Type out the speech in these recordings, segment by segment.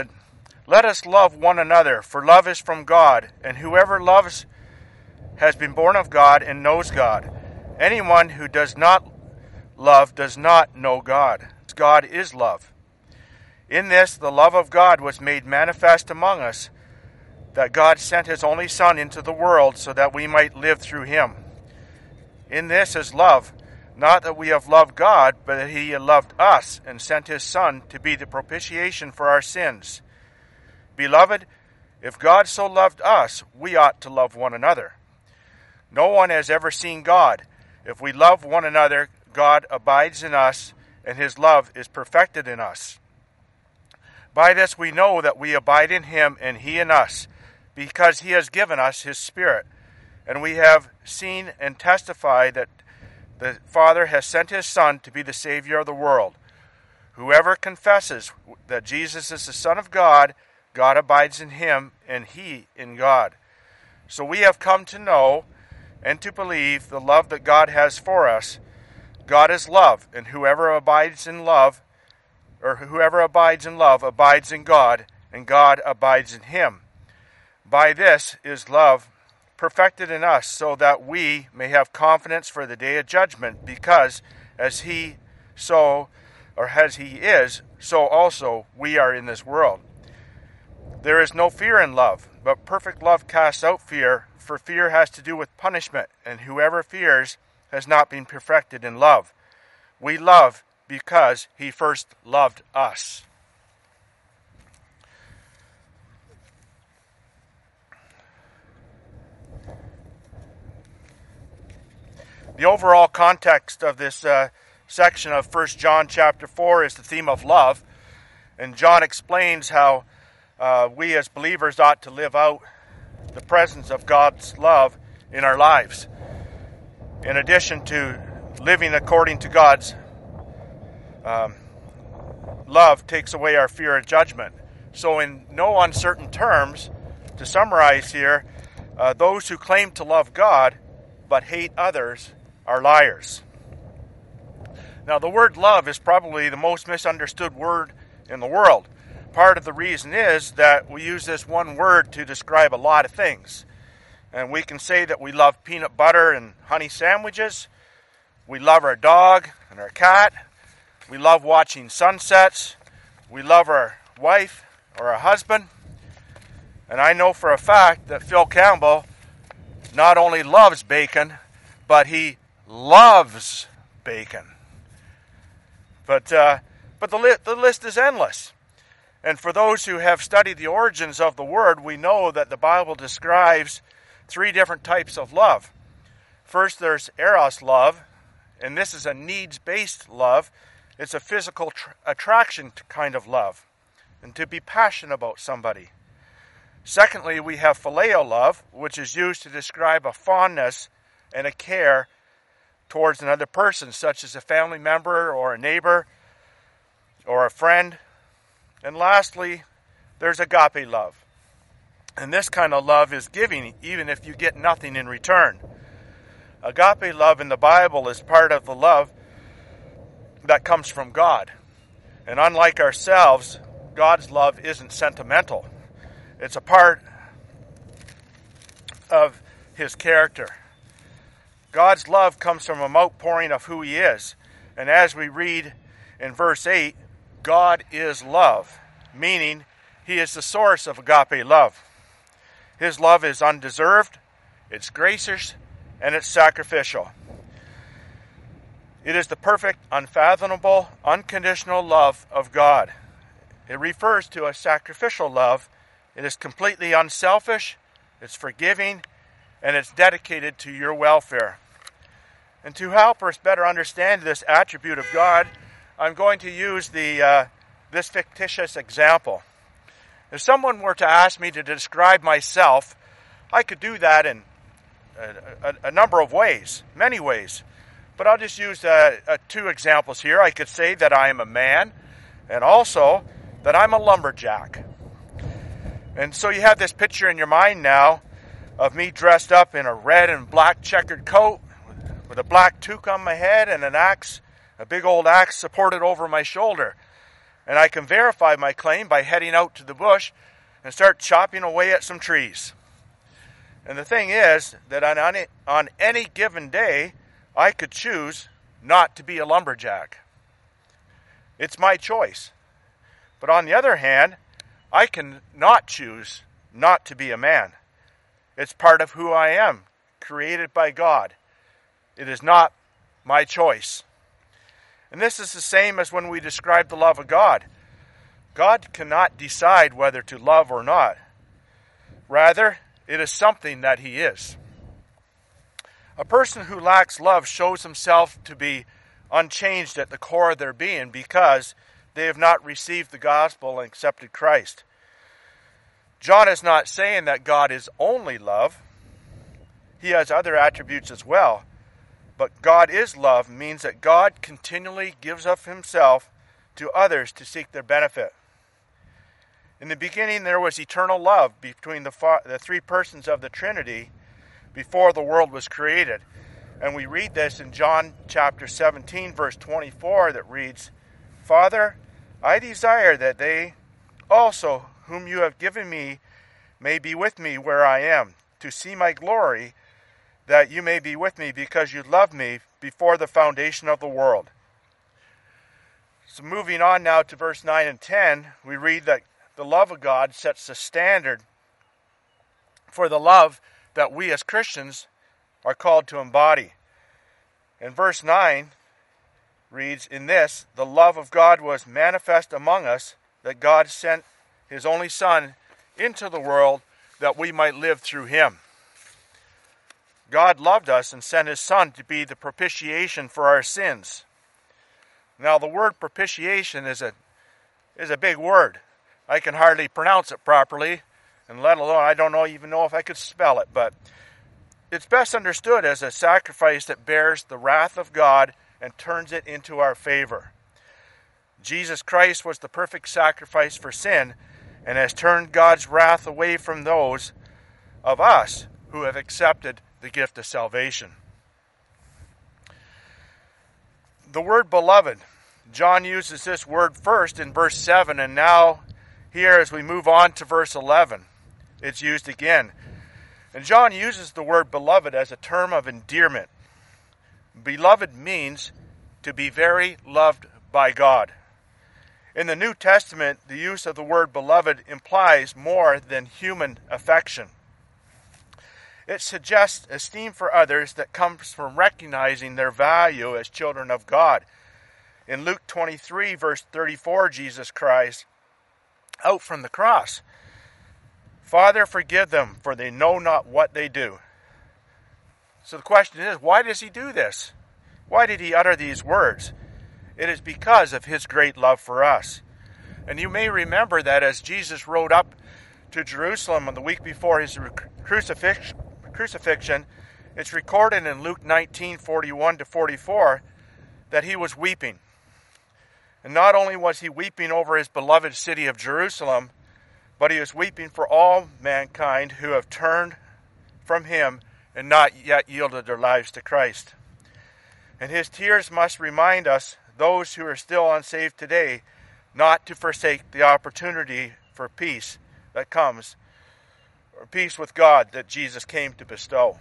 Let us love one another, for love is from God, and whoever loves has been born of God and knows God. Anyone who does not love does not know God. God is love. In this, the love of God was made manifest among us, that God sent his only Son into the world so that we might live through him. In this is love, not that we have loved God, but that he loved us and sent his Son to be the propitiation for our sins. Beloved, if God so loved us, we ought to love one another. No one has ever seen God. If we love one another, God abides in us, and his love is perfected in us. By this we know that we abide in him and he in us, because he has given us his Spirit. And we have seen and testified that the Father has sent his Son to be the Savior of the world. Whoever confesses that Jesus is the Son of God, God abides in him, and he in God. So we have come to know and to believe the love that God has for us. God is love, and whoever abides in love abides in God, and God abides in him. By this is love perfected in us, so that we may have confidence for the day of judgment, because as he is, so also we are in this world. There is no fear in love, but perfect love casts out fear, for fear has to do with punishment, and whoever fears has not been perfected in love. We love because he first loved us. The overall context of this section of 1 John chapter 4 is the theme of love, and John explains how we as believers ought to live out the presence of God's love in our lives. In addition to living according to God's love takes away our fear of judgment. So in no uncertain terms, to summarize here, those who claim to love God but hate others are liars. Now, the word love is probably the most misunderstood word in the world. Part of the reason is that we use this one word to describe a lot of things. And we can say that we love peanut butter and honey sandwiches. We love our dog and our cat. We love watching sunsets. We love our wife or our husband. And I know for a fact that Phil Campbell not only loves bacon, but he loves bacon. But the list is endless. And for those who have studied the origins of the word, we know that the Bible describes three different types of love. First, there's eros love, and this is a needs-based love. It's a physical attraction kind of love, and to be passionate about somebody. Secondly, we have phileo love, which is used to describe a fondness and a care towards another person, such as a family member or a neighbor or a friend. And lastly, there's agape love. And this kind of love is giving even if you get nothing in return. Agape love in the Bible is part of the love that comes from God. And unlike ourselves, God's love isn't sentimental. It's a part of his character. God's love comes from an outpouring of who he is. And as we read in verse 8, God is love, meaning he is the source of agape love. His love is undeserved, it's gracious, and it's sacrificial. It is the perfect, unfathomable, unconditional love of God. It refers to a sacrificial love. It is completely unselfish, it's forgiving, and it's dedicated to your welfare. And to help us better understand this attribute of God, I'm going to use this fictitious example. If someone were to ask me to describe myself, I could do that in a number of ways, many ways. But I'll just use two examples here. I could say that I am a man, and also that I'm a lumberjack. And so you have this picture in your mind now of me dressed up in a red and black checkered coat with a black toque on my head and an axe, a big old axe supported over my shoulder. And I can verify my claim by heading out to the bush and start chopping away at some trees. And the thing is that on any given day, I could choose not to be a lumberjack. It's my choice. But on the other hand, I can not choose not to be a man. It's part of who I am, created by God. It is not my choice. And this is the same as when we describe the love of God. God cannot decide whether to love or not. Rather, it is something that He is. A person who lacks love shows himself to be unchanged at the core of their being because they have not received the gospel and accepted Christ. John is not saying that God is only love. He has other attributes as well. But God is love means that God continually gives of Himself to others to seek their benefit. In the beginning there was eternal love between the three persons of the Trinity before the world was created. And we read this in John chapter 17, verse 24, that reads, Father, I desire that they also, whom you have given me, may be with me where I am, to see my glory, that you may be with me because you loved me before the foundation of the world. So moving on now to verse 9 and 10, we read that the love of God sets the standard for the love that we as Christians are called to embody. And verse 9 reads, In this, the love of God was manifest among us, that God sent His only Son into the world that we might live through Him. God loved us and sent His Son to be the propitiation for our sins. Now the word propitiation is a big word. I can hardly pronounce it properly, and let alone, I don't even know if I could spell it, but it's best understood as a sacrifice that bears the wrath of God and turns it into our favor. Jesus Christ was the perfect sacrifice for sin and has turned God's wrath away from those of us who have accepted the gift of salvation. The word beloved, John uses this word first in verse 7, and now here as we move on to verse 11, it's used again. And John uses the word beloved as a term of endearment. Beloved means to be very loved by God. In the New Testament, the use of the word beloved implies more than human affection. It suggests esteem for others that comes from recognizing their value as children of God. In Luke 23, verse 34, Jesus cries out from the cross, Father, forgive them, for they know not what they do. So the question is, why does He do this? Why did He utter these words? It is because of His great love for us. And you may remember that as Jesus rode up to Jerusalem on the week before His crucifixion, it's recorded in Luke 19:41-44 that He was weeping. And not only was He weeping over His beloved city of Jerusalem, but He was weeping for all mankind who have turned from Him and not yet yielded their lives to Christ. And His tears must remind us, those who are still unsaved today, not to forsake the opportunity for peace that comes, or peace with God that Jesus came to bestow.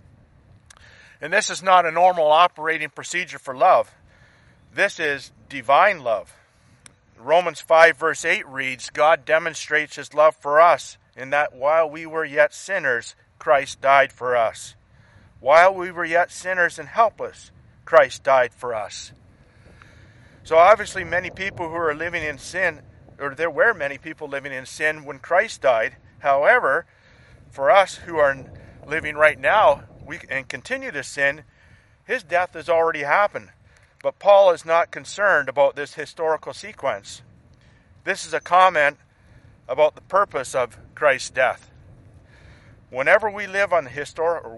And this is not a normal operating procedure for love. This is divine love. Romans 5 verse 8 reads, God demonstrates His love for us in that while we were yet sinners, Christ died for us. While we were yet sinners and helpless, Christ died for us. So obviously many people who are living in sin, or there were many people living in sin when Christ died. However, for us who are living right now and continue to sin, His death has already happened. But Paul is not concerned about this historical sequence. This is a comment about the purpose of Christ's death. Wherever we live on the historical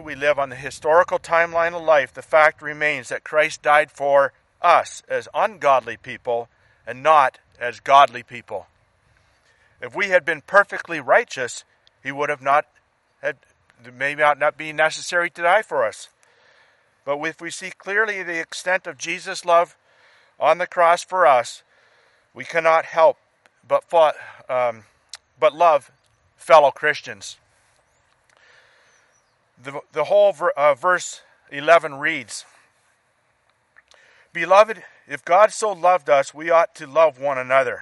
timeline of life, the fact remains that Christ died for us as ungodly people and not as godly people. If we had been perfectly righteous, He would have not been necessary to die for us. But if we see clearly the extent of Jesus' love on the cross for us, we cannot help but love fellow Christians. The whole verse 11 reads, "Beloved, if God so loved us, we ought to love one another.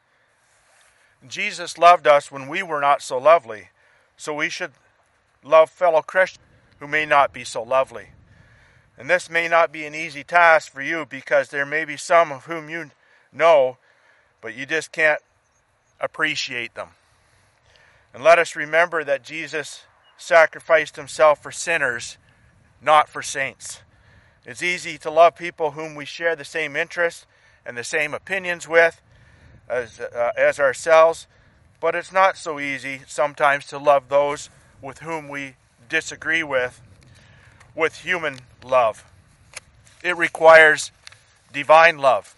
Jesus loved us when we were not so lovely, so we should love fellow Christians who may not be so lovely." And this may not be an easy task for you, because there may be some of whom you know, but you just can't appreciate them. And let us remember that Jesus sacrificed himself for sinners, not for saints. It's easy to love people whom we share the same interests and the same opinions with as ourselves, but it's not so easy sometimes to love those with whom we disagree with human love. It requires divine love.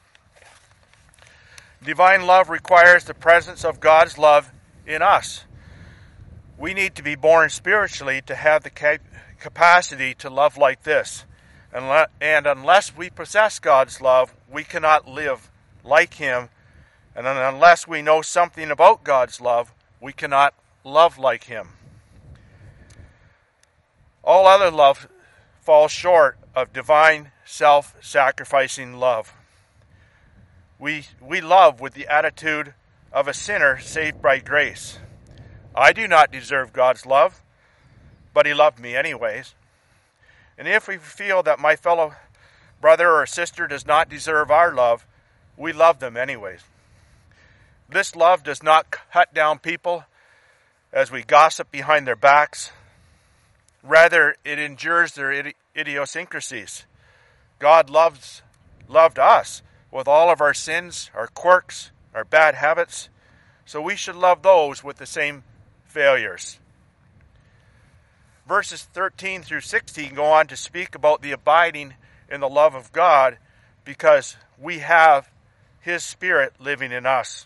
Divine love requires the presence of God's love in us. We need to be born spiritually to have the capacity to love like this. And unless we possess God's love, we cannot live like him. And unless we know something about God's love, we cannot love like him. All other love falls short of divine, self-sacrificing love. We love with the attitude of a sinner saved by grace. I do not deserve God's love, but he loved me anyways. And if we feel that my fellow brother or sister does not deserve our love, we love them anyways. This love does not cut down people as we gossip behind their backs. Rather, it endures their idiosyncrasies. God loved us with all of our sins, our quirks, our bad habits, so we should love those with the same failures. Verses 13 through 16 go on to speak about the abiding in the love of God, because we have his Spirit living in us.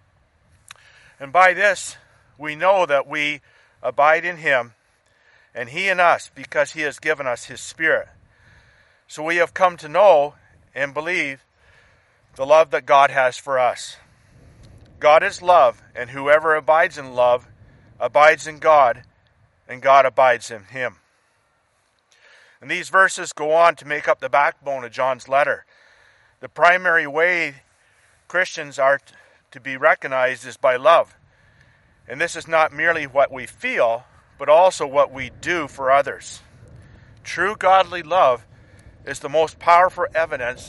And by this, we know that we abide in him, and he in us, because he has given us his Spirit. So we have come to know and believe the love that God has for us. God is love, and whoever abides in love abides in God, and God abides in him. And these verses go on to make up the backbone of John's letter. The primary way Christians are to be recognized is by love. And this is not merely what we feel, but also what we do for others. True godly love is the most powerful evidence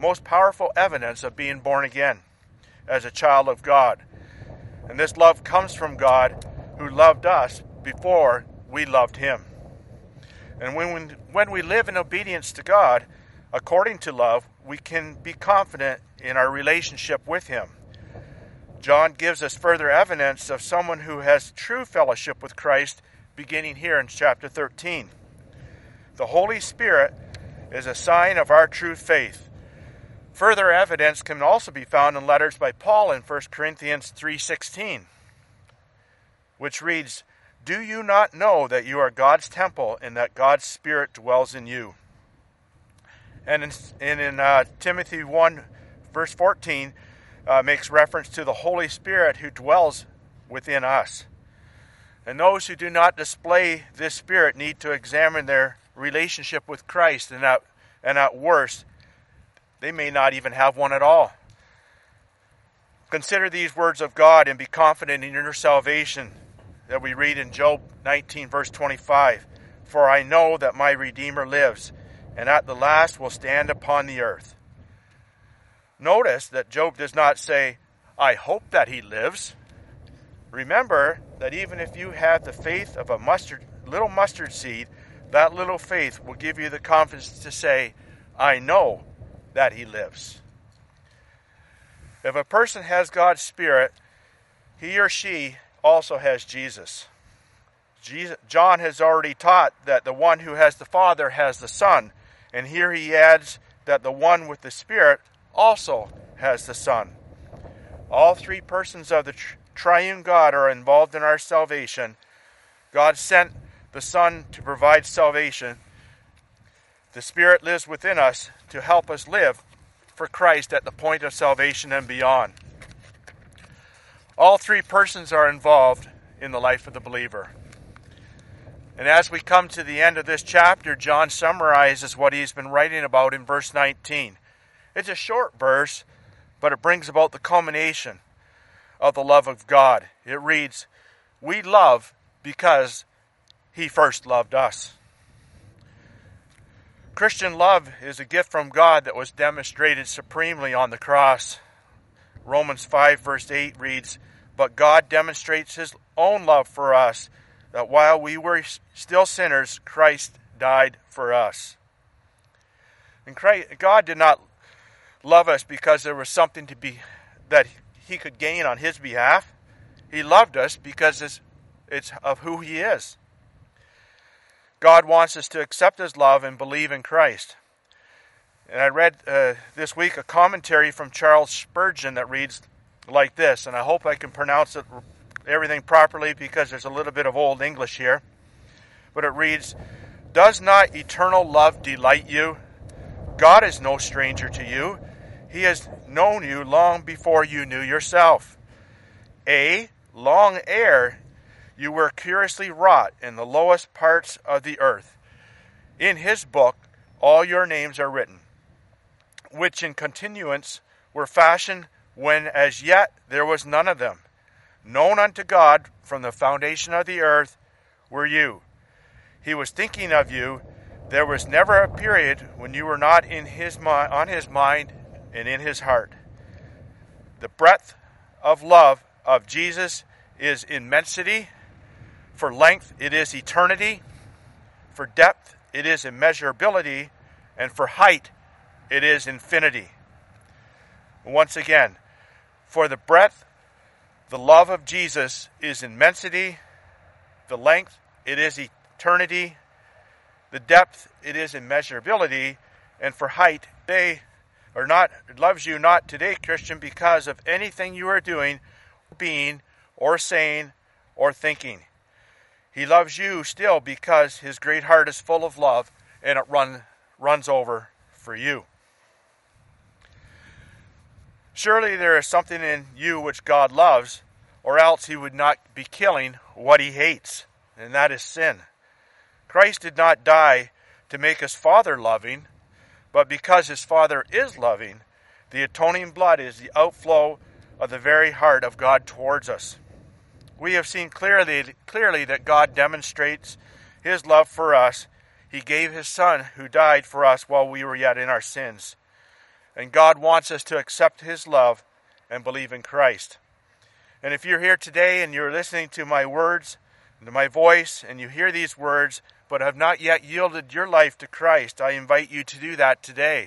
of being born again as a child of God. And this love comes from God, who loved us before we loved him. And when we live in obedience to God, according to love, we can be confident in our relationship with him. John gives us further evidence of someone who has true fellowship with Christ, beginning here in chapter 13. The Holy Spirit is a sign of our true faith. Further evidence can also be found in letters by Paul in 1 Corinthians 3:16, which reads, "Do you not know that you are God's temple and that God's Spirit dwells in you?" And in Timothy 1 verse 14 makes reference to the Holy Spirit who dwells within us. And those who do not display this Spirit need to examine their relationship with Christ, and at worst, they may not even have one at all. Consider these words of God and be confident in your salvation that we read in Job 19 verse 25. "For I know that my Redeemer lives, and at the last will stand upon the earth." Notice that Job does not say, "I hope that he lives." Remember that even if you have the faith of a little mustard seed, that little faith will give you the confidence to say, "I know that he lives." If a person has God's Spirit, he or she also has Jesus. John has already taught that the one who has the Father has the Son, and here he adds that the one with the Spirit also has the Son. All three persons of the triune God are involved in our salvation. God sent the Son to provide salvation. The Spirit lives within us to help us live for Christ at the point of salvation and beyond. All three persons are involved in the life of the believer. And as we come to the end of this chapter, John summarizes what he's been writing about in verse 19. It's a short verse, but it brings about the culmination of the love of God. It reads, "We love because He first loved us." Christian love is a gift from God that was demonstrated supremely on the cross. Romans 5 verse 8 reads, "But God demonstrates His own love for us, that while we were still sinners, Christ died for us." And God did not love us because there was something that He could gain on His behalf. He loved us because it's of who He is. God wants us to accept His love and believe in Christ. And I read this week a commentary from Charles Spurgeon that reads like this, and I hope I can pronounce everything properly because there's a little bit of Old English here. But it reads, "Does not eternal love delight you? God is no stranger to you. He has known you long before you knew yourself. Long ere you were curiously wrought in the lowest parts of the earth. In His book all your names are written, which in continuance were fashioned when as yet there was none of them. Known unto God from the foundation of the earth were you. He was thinking of you. There was never a period when you were not on His mind and in His heart. The breadth of love of Jesus is immensity. For length it is eternity. For depth it is immeasurability. And for height it is infinity." Once again, for the breadth, the love of Jesus is immensity. The length, it is eternity. The depth, it is immeasurability. And for height, loves you not today, Christian, because of anything you are doing, being, or saying, or thinking. He loves you still because His great heart is full of love and it runs over for you. Surely there is something in you which God loves, or else He would not be killing what He hates, and that is sin. Christ did not die to make His Father loving, but because His Father is loving, the atoning blood is the outflow of the very heart of God towards us. We have seen clearly that God demonstrates His love for us. He gave His Son who died for us while we were yet in our sins. And God wants us to accept His love and believe in Christ. And if you're here today and you're listening to my words, to my voice, and you hear these words, but have not yet yielded your life to Christ, I invite you to do that today.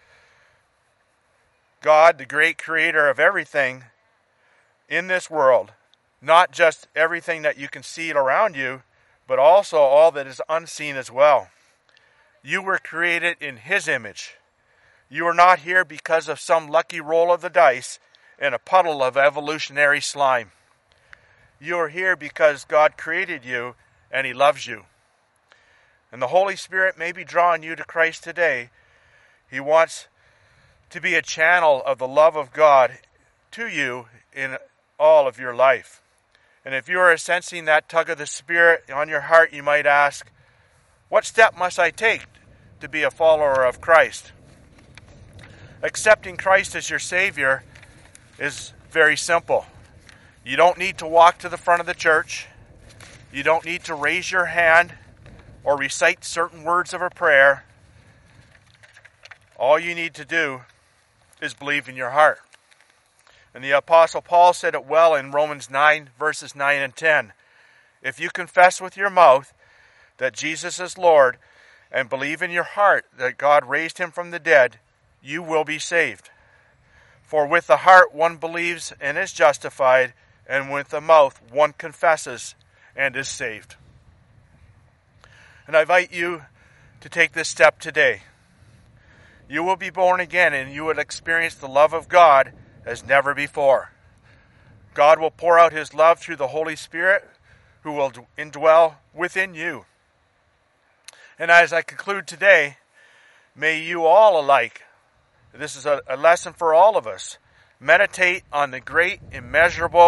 God, the great creator of everything in this world, not just everything that you can see around you, but also all that is unseen as well. You were created in His image. You are not here because of some lucky roll of the dice in a puddle of evolutionary slime. You are here because God created you and He loves you. And the Holy Spirit may be drawing you to Christ today. He wants to be a channel of the love of God to you in all of your life. And if you are sensing that tug of the Spirit on your heart, you might ask, what step must I take to be a follower of Christ? Accepting Christ as your Savior is very simple. You don't need to walk to the front of the church. You don't need to raise your hand or recite certain words of a prayer. All you need to do is believe in your heart. And the Apostle Paul said it well in Romans 9, verses 9 and 10. If you confess with your mouth that Jesus is Lord and believe in your heart that God raised Him from the dead, you will be saved. For with the heart one believes and is justified, and with the mouth one confesses and is saved. And I invite you to take this step today. You will be born again and you will experience the love of God as never before. God will pour out His love through the Holy Spirit who will indwell within you. And as I conclude today, may you all alike, this is a lesson for all of us, meditate on the great, immeasurable,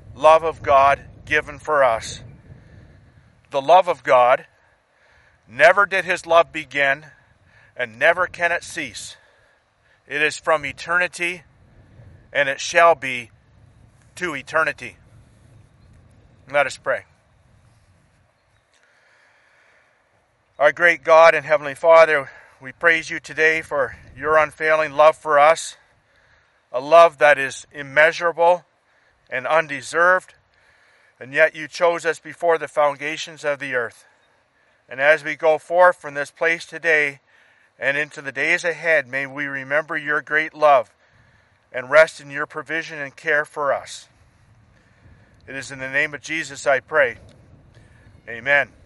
love of God given for us. The love of God, never did his love begin, and never can it cease. It is from eternity, and it shall be to eternity. Let us pray. Our great God and Heavenly Father, we praise you today for your unfailing love for us, a love that is immeasurable and undeserved, and yet you chose us before the foundations of the earth. And as we go forth from this place today and into the days ahead, may we remember your great love and rest in your provision and care for us. It is in the name of Jesus I pray. Amen.